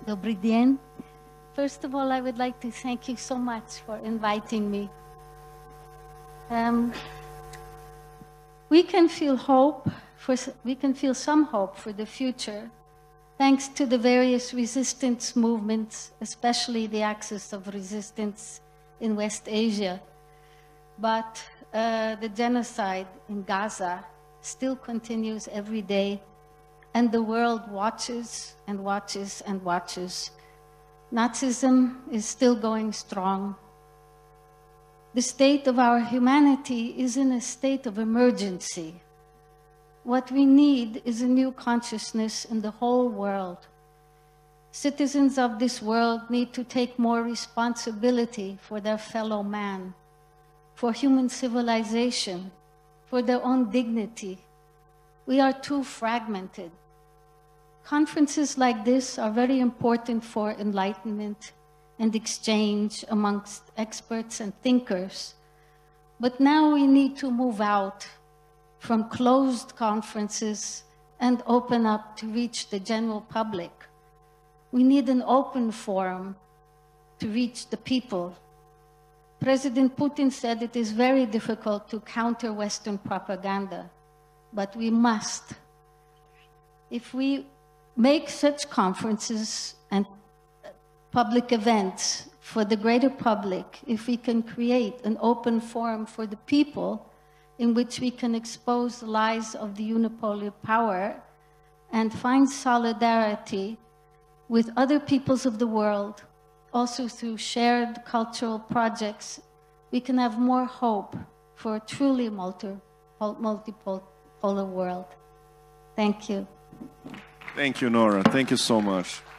Dobry dien. First of all, I would like to thank you so much for inviting me. We can feel some hope for the future, thanks to the various resistance movements, especially the axis of resistance in West Asia. But the genocide in Gaza still continues every day, and the world watches and watches and watches. Nazism is still going strong. The state of our humanity is in a state of emergency. What we need is a new consciousness in the whole world. Citizens of this world need to take more responsibility for their fellow man, for human civilization, for their own dignity. We are too fragmented. Conferences like this are very important for enlightenment and exchange amongst experts and thinkers. But now we need to move out from closed conferences and open up to reach the general public. We need an open forum to reach the people. President Putin said it is very difficult to counter Western propaganda, but we must. If we make such conferences and public events for the greater public, if we can create an open forum for the people in which we can expose the lies of the unipolar power and find solidarity with other peoples of the world, also through shared cultural projects, we can have more hope for a truly multipolar world. Thank you. Thank you, Nora. Thank you so much.